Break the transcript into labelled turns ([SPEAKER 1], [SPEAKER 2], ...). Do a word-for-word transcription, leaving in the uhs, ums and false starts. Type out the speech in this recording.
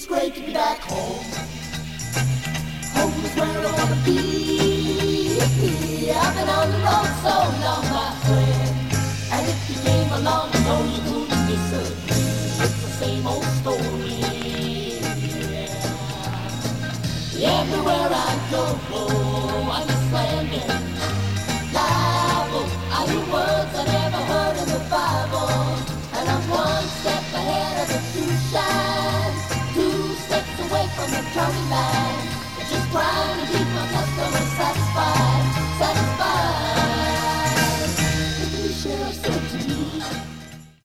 [SPEAKER 1] It's great to be back home. Home is where I wanna be. I've been on the road so long, my friend. And if you came along, I know you couldn't disagree. It's the same old story. Yeah. Everywhere I go, oh, I'm just landing. Bible, are the words I never heard in the Bible. And I'm one step ahead of the two shine, two steps away from the county line.